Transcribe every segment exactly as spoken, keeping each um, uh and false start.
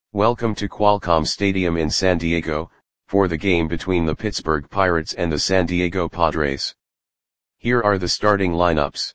Welcome to Qualcomm Stadium in San Diego, for the game between the Pittsburgh Pirates and the San Diego Padres. Here are the starting lineups.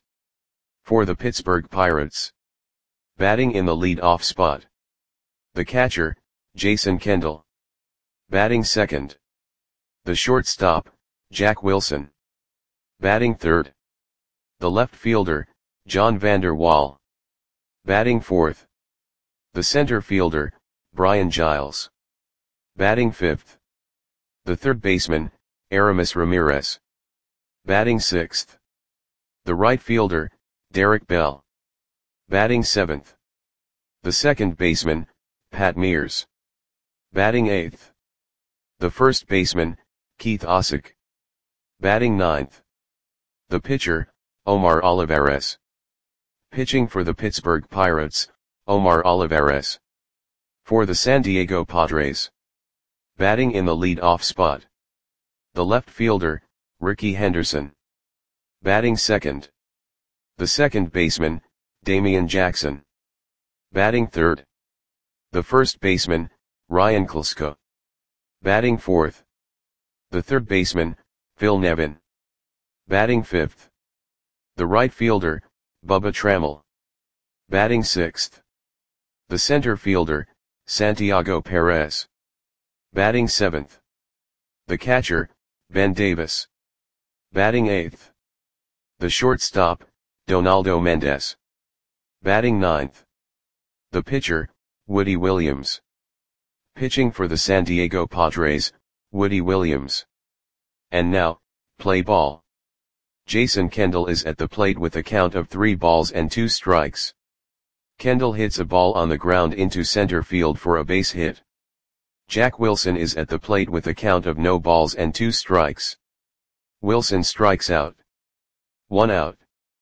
For the Pittsburgh Pirates. Batting in the lead-off spot. The catcher, Jason Kendall. Batting second. The shortstop, Jack Wilson. Batting third. The left fielder, John Vander Wal. Batting fourth. The center fielder, Brian Giles. Batting fifth. The third baseman, Aramis Ramirez. Batting sixth. The right fielder, Derek Bell. Batting seventh. The second baseman, Pat Mears. Batting eighth. The first baseman, Keith Osick. Batting ninth. The pitcher, Omar Olivares. Pitching for the Pittsburgh Pirates, Omar Olivares. For the San Diego Padres. Batting in the lead-off spot. The left fielder, Rickey Henderson. Batting second. The second baseman, Damian Jackson. Batting third. The first baseman, Ryan Klesko. Batting fourth. The third baseman, Phil Nevin. Batting fifth. The right fielder, Bubba Trammell. Batting sixth. The center fielder, Santiago Perez. Batting seventh. The catcher, Ben Davis. Batting eighth. The shortstop, Donaldo Mendez. Batting ninth. The pitcher, Woody Williams. Pitching for the San Diego Padres, Woody Williams. And now, play ball. Jason Kendall is at the plate with a count of three balls and two strikes. Kendall hits a ball on the ground into center field for a base hit. Jack Wilson is at the plate with a count of no balls and two strikes. Wilson strikes out. One out.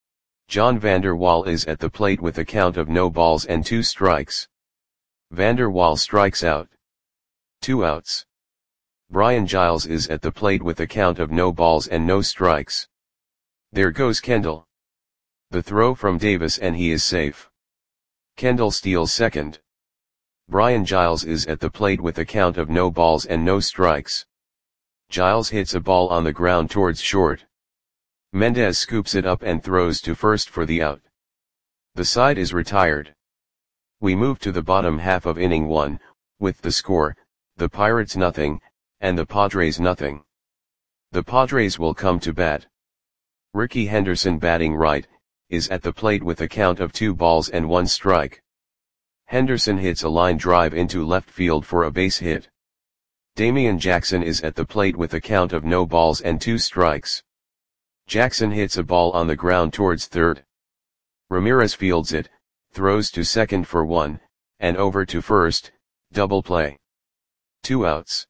John Vander Wal is at the plate with a count of no balls and two strikes. Vander Wal strikes out. Two outs. Brian Giles is at the plate with a count of no balls and no strikes. There goes Kendall. The throw from Davis and he is safe. Kendall steals second. Brian Giles is at the plate with a count of no balls and no strikes. Giles hits a ball on the ground towards short. Mendez scoops it up and throws to first for the out. The side is retired. We move to the bottom half of inning one, with the score, the Pirates nothing, and the Padres nothing. The Padres will come to bat. Rickey Henderson, batting right, is at the plate with a count of two balls and one strike. Henderson hits a line drive into left field for a base hit. Damian Jackson is at the plate with a count of no balls and two strikes. Jackson hits a ball on the ground towards third. Ramirez fields it, throws to second for one, and over to first, double play. Two outs.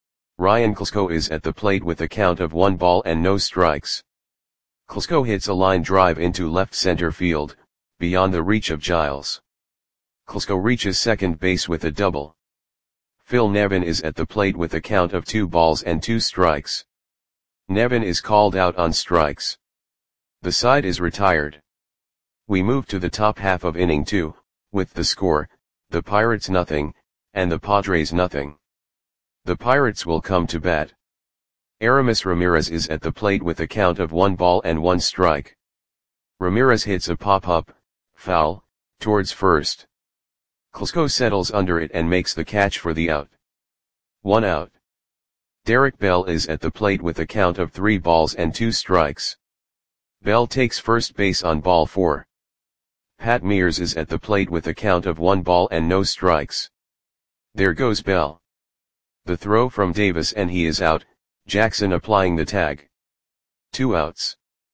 Ryan Klesko is at the plate with a count of one ball and no strikes. Klesko hits a line drive into left center field, beyond the reach of Giles. Klesko reaches second base with a double. Phil Nevin is at the plate with a count of two balls and two strikes. Nevin is called out on strikes. The side is retired. We move to the top half of inning two, with the score, the Pirates nothing, and the Padres nothing. The Pirates will come to bat. Aramis Ramirez is at the plate with a count of one ball and one strike. Ramirez hits a pop-up, foul, towards first. Klesko settles under it and makes the catch for the out. One out. Derek Bell is at the plate with a count of three balls and two strikes. Bell takes first base on ball four. Pat Mears is at the plate with a count of one ball and no strikes. There goes Bell. The throw from Davis and he is out, Jackson applying the tag. Two outs.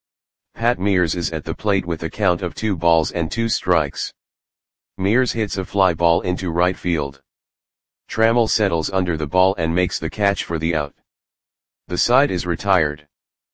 Pat Mears is at the plate with a count of two balls and two strikes. Mears hits a fly ball into right field. Trammell settles under the ball and makes the catch for the out. The side is retired.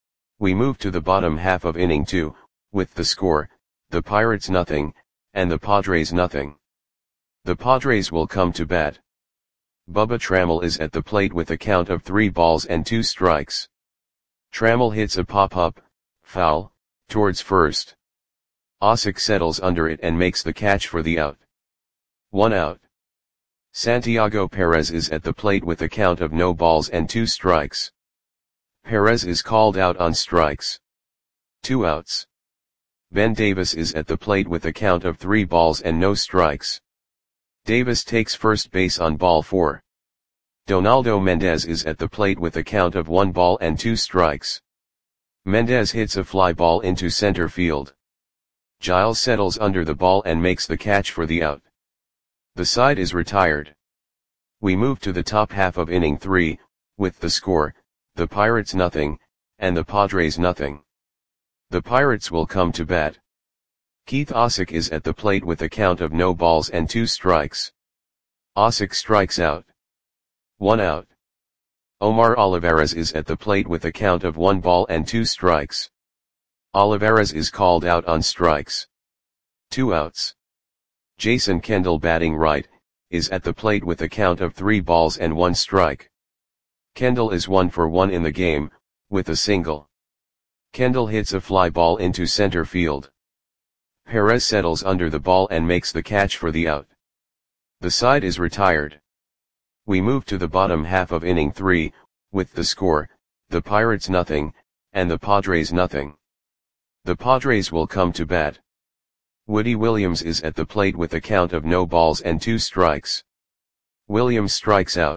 We move to the bottom half of inning two, with the score, the Pirates nothing, and the Padres nothing. The Padres will come to bat. Bubba Trammell is at the plate with a count of three balls and two strikes. Trammell hits a pop-up, foul, towards first. Osick settles under it and makes the catch for the out. One out. Santiago Perez is at the plate with a count of no balls and two strikes. Perez is called out on strikes. Two outs. Ben Davis is at the plate with a count of three balls and no strikes. Davis takes first base on ball four. Donaldo Mendez is at the plate with a count of one ball and two strikes. Mendez hits a fly ball into center field. Giles settles under the ball and makes the catch for the out. The side is retired. We move to the top half of inning three, with the score, the Pirates nothing, and the Padres nothing. The Pirates will come to bat. Keith Osick is at the plate with a count of no balls and two strikes. Osick strikes out. One out. Omar Olivares is at the plate with a count of one ball and two strikes. Olivares is called out on strikes. Two outs. Jason Kendall, batting right, is at the plate with a count of three balls and one strike. Kendall is one for one in the game, with a single. Kendall hits a fly ball into center field. Perez settles under the ball and makes the catch for the out. The side is retired. We move to the bottom half of inning three, with the score, the Pirates nothing, and the Padres nothing. The Padres will come to bat. Woody Williams is at the plate with a count of no balls and two strikes. Williams strikes out.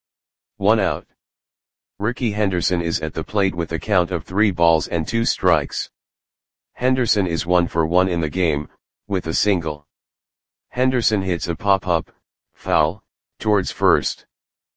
One out. Ricky Henderson is at the plate with a count of three balls and two strikes. Henderson is one for one in the game, with a single. Henderson hits a pop-up, foul, towards first.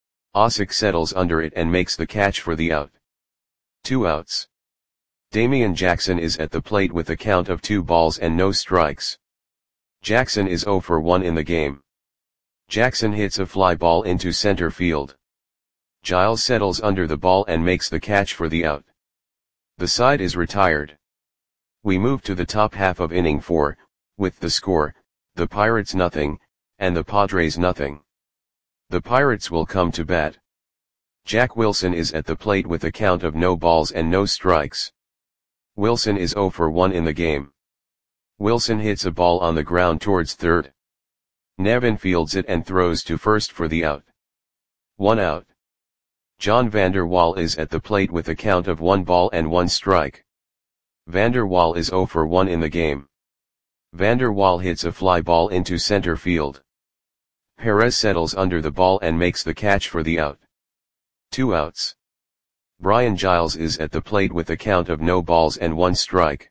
Osick settles under it and makes the catch for the out. Two outs. Damian Jackson is at the plate with a count of two balls and no strikes. Jackson is zero for one in the game. Jackson hits a fly ball into center field. Giles settles under the ball and makes the catch for the out. The side is retired. We move to the top half of inning four, with the score, the Pirates nothing, and the Padres nothing. The Pirates will come to bat. Jack Wilson is at the plate with a count of no balls and no strikes. Wilson is zero for one in the game. Wilson hits a ball on the ground towards third. Nevin fields it and throws to first for the out. One out. John Vander Wal is at the plate with a count of one ball and one strike. Vander Wal is zero for one in the game. Vander Wal hits a fly ball into center field. Perez settles under the ball and makes the catch for the out. Two outs. Brian Giles is at the plate with a count of no balls and one strike.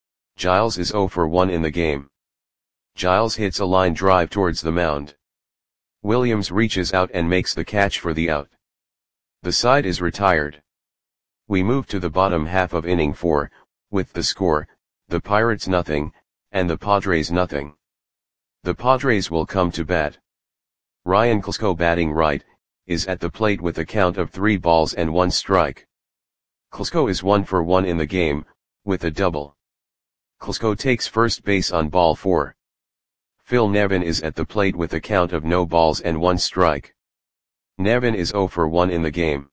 Giles is zero for one in the game. Giles hits a line drive towards the mound. Williams reaches out and makes the catch for the out. The side is retired. We move to the bottom half of inning four, with the score, the Pirates nothing, and the Padres nothing. The Padres will come to bat. Ryan Klesko, batting right, is at the plate with a count of three balls and one strike. Klesko is one for one in the game, with a double. Klesko takes first base on ball four. Phil Nevin is at the plate with a count of no balls and one strike. Nevin is zero for one in the game.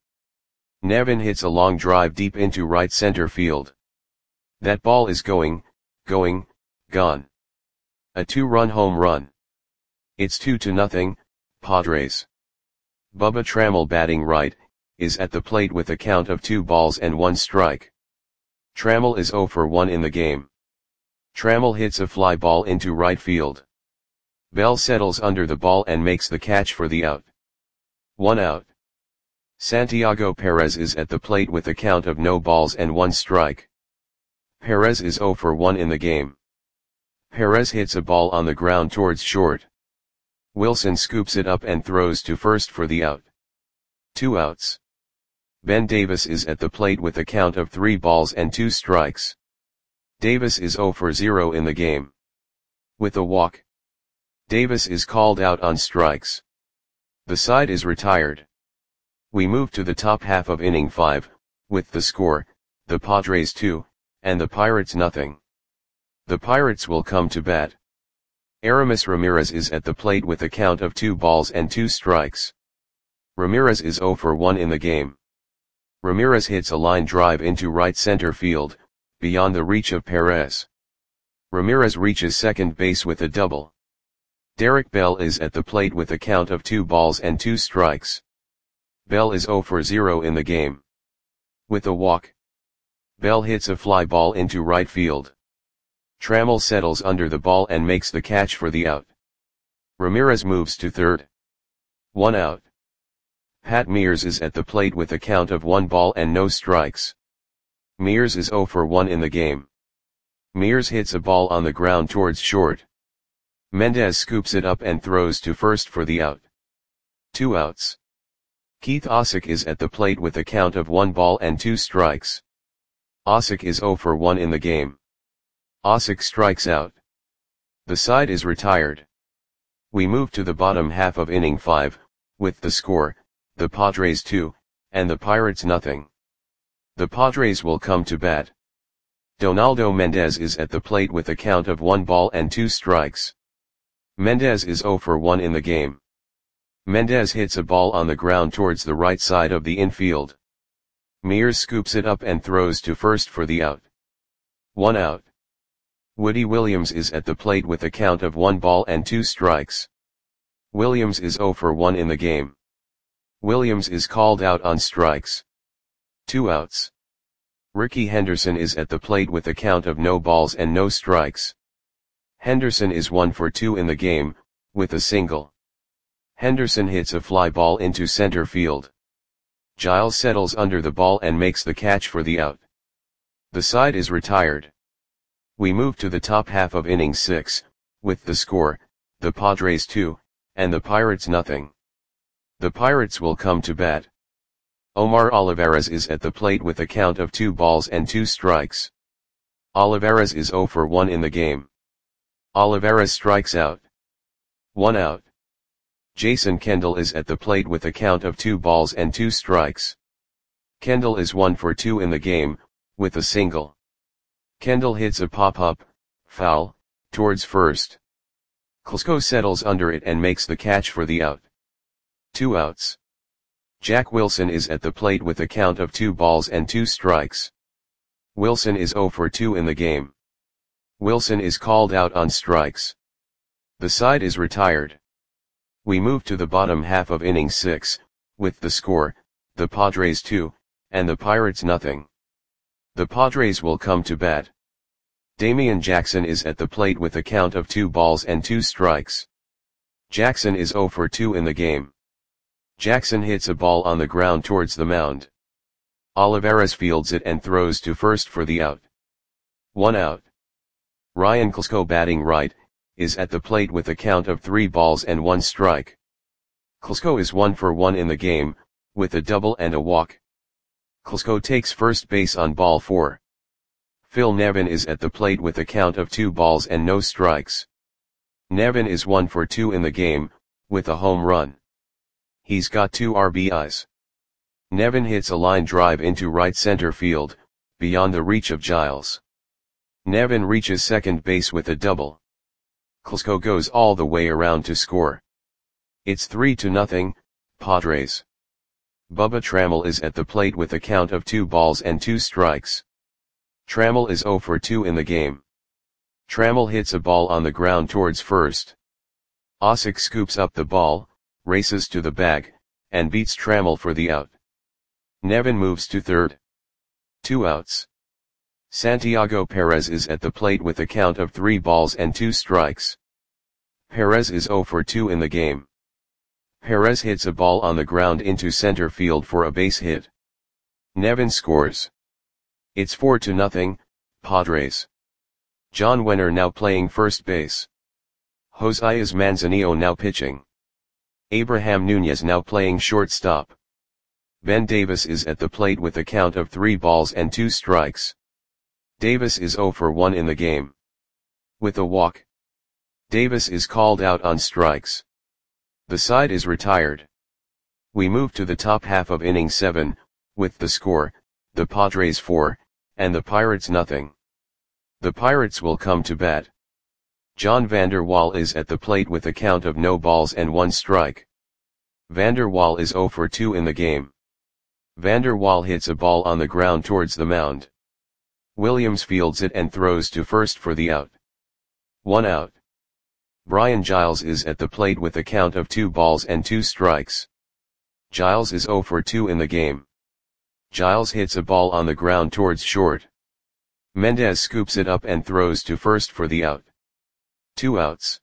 Nevin hits a long drive deep into right center field. That ball is going, going, gone. A two-run home run. It's two to nothing, Padres. Bubba Trammell, batting right, is at the plate with a count of two balls and one strike. Trammell is zero for one in the game. Trammell hits a fly ball into right field. Bell settles under the ball and makes the catch for the out. One out. Santiago Perez is at the plate with a count of no balls and one strike. Perez is zero for one in the game. Perez hits a ball on the ground towards short. Wilson scoops it up and throws to first for the out. Two outs. Ben Davis is at the plate with a count of three balls and two strikes. Davis is zero for zero in the game. With a walk. Davis is called out on strikes. The side is retired. We move to the top half of inning five, with the score, the Padres two, and the Pirates nothing. The Pirates will come to bat. Aramis Ramirez is at the plate with a count of two balls and two strikes. Ramirez is zero for one in the game. Ramirez hits a line drive into right center field, beyond the reach of Perez. Ramirez reaches second base with a double. Derek Bell is at the plate with a count of two balls and two strikes. Bell is zero for zero in the game. With a walk, Bell hits a fly ball into right field. Trammell settles under the ball and makes the catch for the out. Ramirez moves to third. One out. Pat Mears is at the plate with a count of one ball and no strikes. Mears is zero for one in the game. Mears hits a ball on the ground towards short. Mendez scoops it up and throws to first for the out. Two outs. Keith Osick is at the plate with a count of one ball and two strikes. Osick is zero for one in the game. Osick strikes out. The side is retired. We move to the bottom half of inning five, with the score, the Padres two, and the Pirates nothing. The Padres will come to bat. Donaldo Mendez is at the plate with a count of one ball and two strikes. Mendez is zero for one in the game. Mendez hits a ball on the ground towards the right side of the infield. Mears scoops it up and throws to first for the out. One out. Woody Williams is at the plate with a count of one ball and two strikes. Williams is zero for one in the game. Williams is called out on strikes. Two outs. Ricky Henderson is at the plate with a count of no balls and no strikes. Henderson is one for two in the game, with a single. Henderson hits a fly ball into center field. Giles settles under the ball and makes the catch for the out. The side is retired. We move to the top half of inning six, with the score, the Padres two, and the Pirates nothing. The Pirates will come to bat. Omar Olivares is at the plate with a count of two balls and two strikes. Olivares is zero for one in the game. Olivares strikes out. One out. Jason Kendall is at the plate with a count of two balls and two strikes. Kendall is one for two in the game, with a single. Kendall hits a pop-up, foul, towards first. Klesko settles under it and makes the catch for the out. Two outs. Jack Wilson is at the plate with a count of two balls and two strikes. Wilson is zero for two in the game. Wilson is called out on strikes. The side is retired. We move to the bottom half of inning six, with the score, the Padres two, and the Pirates nothing. The Padres will come to bat. Damian Jackson is at the plate with a count of two balls and two strikes. Jackson is zero for two in the game. Jackson hits a ball on the ground towards the mound. Olivares fields it and throws to first for the out. One out. Ryan Klesko, batting right, is at the plate with a count of three balls and one strike. Klesko is one for one in the game, with a double and a walk. Klesko takes first base on ball four. Phil Nevin is at the plate with a count of two balls and no strikes. Nevin is one for two in the game, with a home run. He's got two R B Is. Nevin hits a line drive into right center field, beyond the reach of Giles. Nevin reaches second base with a double. Klesko goes all the way around to score. It's three to nothing, Padres. Bubba Trammell is at the plate with a count of two balls and two strikes. Trammell is zero for two in the game. Trammell hits a ball on the ground towards first. Osick scoops up the ball, races to the bag, and beats Trammell for the out. Nevin moves to third. Two outs. Santiago Perez is at the plate with a count of three balls and two strikes. Perez is zero for two in the game. Perez hits a ball on the ground into center field for a base hit. Nevin scores. It's four to nothing, Padres. John Wenner now playing first base. Josias Manzanillo now pitching. Abraham Nunez now playing shortstop. Ben Davis is at the plate with a count of three balls and two strikes. Davis is zero for one in the game. With a walk, Davis is called out on strikes. The side is retired. We move to the top half of inning seven, with the score, the Padres four, and the Pirates nothing. The Pirates will come to bat. John Vander Wal is at the plate with a count of no balls and one strike. Vander Wal is zero for two in the game. Vander Wal hits a ball on the ground towards the mound. Williams fields it and throws to first for the out. One out. Brian Giles is at the plate with a count of two balls and two strikes. Giles is zero for two in the game. Giles hits a ball on the ground towards short. Mendez scoops it up and throws to first for the out. Two outs.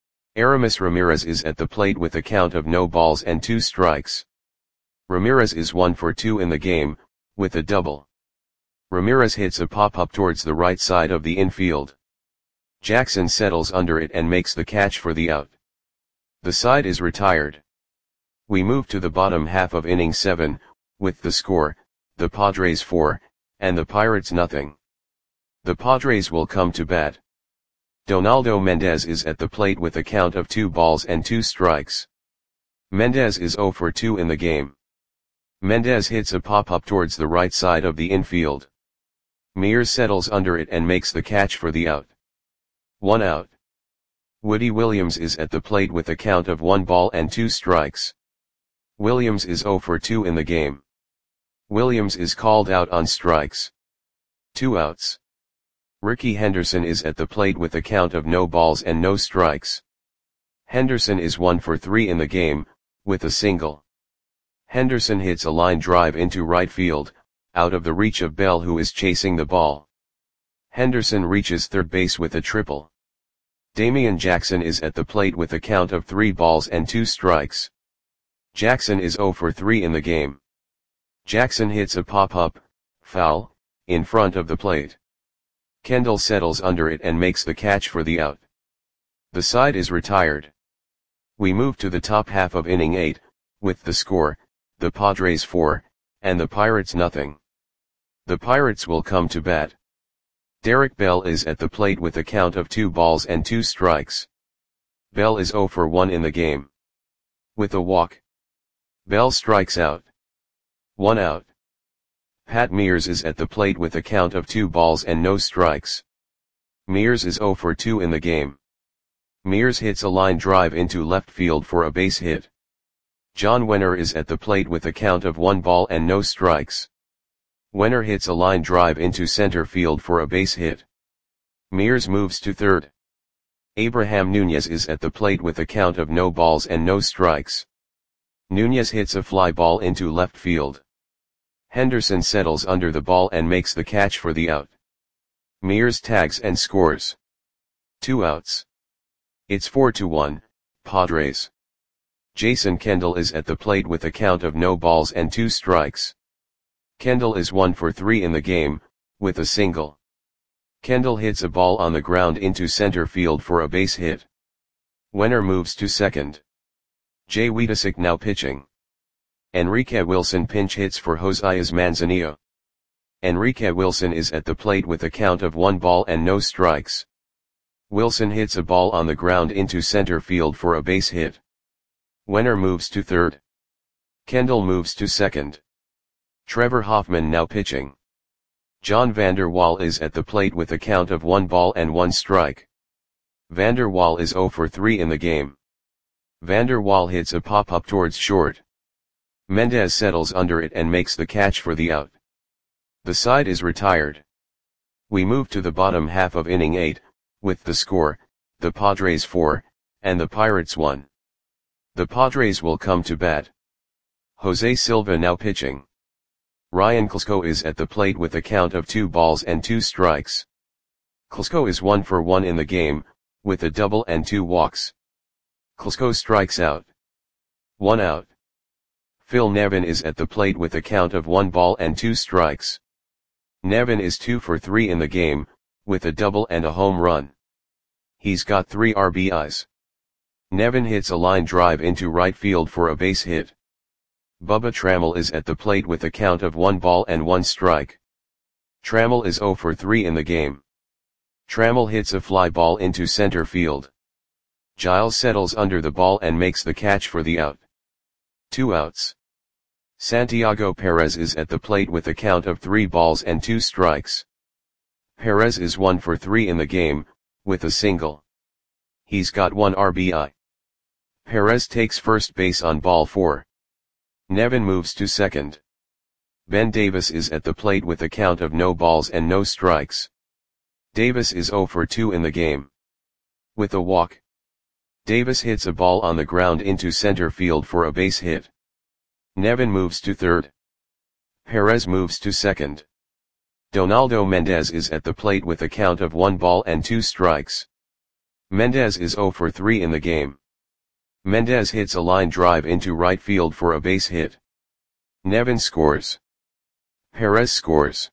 Aramis Ramirez is at the plate with a count of no balls and two strikes. Ramirez is one for two in the game, with a double. Ramirez hits a pop-up towards the right side of the infield. Jackson settles under it and makes the catch for the out. The side is retired. We move to the bottom half of inning seven, with the score, the Padres four, and the Pirates nothing. The Padres will come to bat. Donaldo Mendez is at the plate with a count of two balls and two strikes. Mendez is zero for two in the game. Mendez hits a pop-up towards the right side of the infield. Mears settles under it and makes the catch for the out. One out. Woody Williams is at the plate with a count of one ball and two strikes. Williams is zero for two in the game. Williams is called out on strikes. Two outs. Ricky Henderson is at the plate with a count of no balls and no strikes. Henderson is one for three in the game, with a single. Henderson hits a line drive into right field, out of the reach of Bell, who is chasing the ball. Henderson reaches third base with a triple. Damian Jackson is at the plate with a count of three balls and two strikes. Jackson is zero for three in the game. Jackson hits a pop-up, foul, in front of the plate. Kendall settles under it and makes the catch for the out. The side is retired. We move to the top half of inning eight, with the score, the Padres four, and the Pirates nothing. The Pirates will come to bat. Derek Bell is at the plate with a count of two balls and two strikes. Bell is zero for one in the game. With a walk. Bell strikes out. One out. Pat Mears is at the plate with a count of two balls and no strikes. Mears is zero for two in the game. Mears hits a line drive into left field for a base hit. John Wenner is at the plate with a count of one ball and no strikes. Wenner hits a line drive into center field for a base hit. Mears moves to third. Abraham Nunez is at the plate with a count of no balls and no strikes. Nunez hits a fly ball into left field. Henderson settles under the ball and makes the catch for the out. Mears tags and scores. Two outs. It's four to one, Padres. Jason Kendall is at the plate with a count of no balls and two strikes. Kendall is one for three in the game, with a single. Kendall hits a ball on the ground into center field for a base hit. Wenner moves to second. Jay Wiedesick now pitching. Enrique Wilson pinch hits for Josias Manzanillo. Enrique Wilson is at the plate with a count of one ball and no strikes. Wilson hits a ball on the ground into center field for a base hit. Wenner moves to third. Kendall moves to second. Trevor Hoffman now pitching. John Vander Wal is at the plate with a count of one ball and one strike. Vander Wal is zero for three in the game. Vander Wal hits a pop-up towards short. Mendez settles under it and makes the catch for the out. The side is retired. We move to the bottom half of inning eight, with the score, the Padres four, and the Pirates one. The Padres will come to bat. Jose Silva now pitching. Ryan Klesko is at the plate with a count of two balls and two strikes. Klesko is one for one in the game, with a double and two walks. Klesko strikes out. One out. Phil Nevin is at the plate with a count of one ball and two strikes. Nevin is two for three in the game, with a double and a home run. He's got three R B Is. Nevin hits a line drive into right field for a base hit. Bubba Trammell is at the plate with a count of one ball and one strike. Trammell is zero for three in the game. Trammell hits a fly ball into center field. Giles settles under the ball and makes the catch for the out. Two outs. Santiago Perez is at the plate with a count of three balls and two strikes. Perez is one for three in the game, with a single. He's got one R B I. Perez takes first base on ball four. Nevin moves to second. Ben Davis is at the plate with a count of no balls and no strikes. Davis is zero for two in the game. With a walk. Davis hits a ball on the ground into center field for a base hit. Nevin moves to third. Perez moves to second. Donaldo Mendez is at the plate with a count of one ball and two strikes. Mendez is zero for three in the game. Mendez hits a line drive into right field for a base hit. Nevin scores. Perez scores.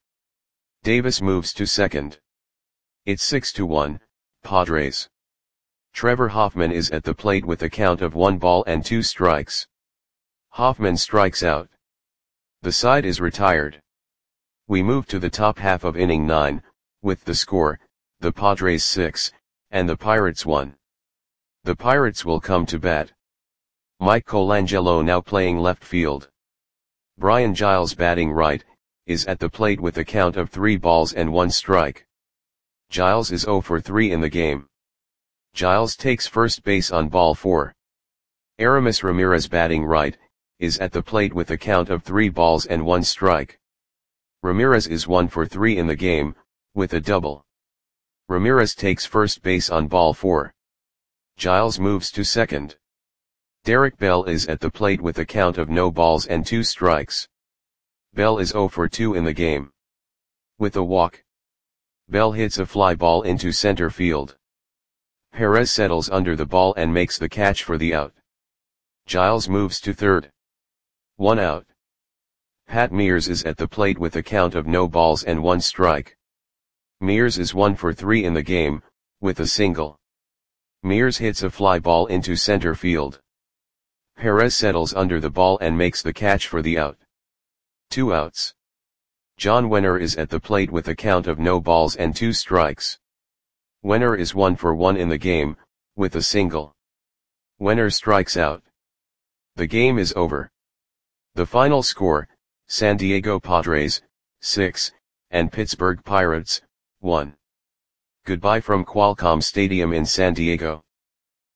Davis moves to second. It's six to one, Padres. Trevor Hoffman is at the plate with a count of one ball and two strikes. Hoffman strikes out. The side is retired. We move to the top half of inning nine, with the score, the Padres six, and the Pirates one. The Pirates will come to bat. Mike Colangelo now playing left field. Brian Giles batting right, is at the plate with a count of three balls and one strike. Giles is zero for three in the game. Giles takes first base on ball four. Aramis Ramirez batting right, is at the plate with a count of three balls and one strike. Ramirez is one for three in the game, with a double. Ramirez takes first base on ball four. Giles moves to second. Derek Bell is at the plate with a count of no balls and two strikes. Bell is zero for two in the game. With a walk. Bell hits a fly ball into center field. Perez settles under the ball and makes the catch for the out. Giles moves to third. One out. Pat Mears is at the plate with a count of no balls and one strike. Mears is one for three in the game, with a single. Mears hits a fly ball into center field. Perez settles under the ball and makes the catch for the out. Two outs. John Wenner is at the plate with a count of no balls and two strikes. Wenner is one for one in the game, with a single. Wenner strikes out. The game is over. The final score, San Diego Padres, six, and Pittsburgh Pirates, one. Goodbye from Qualcomm Stadium in San Diego.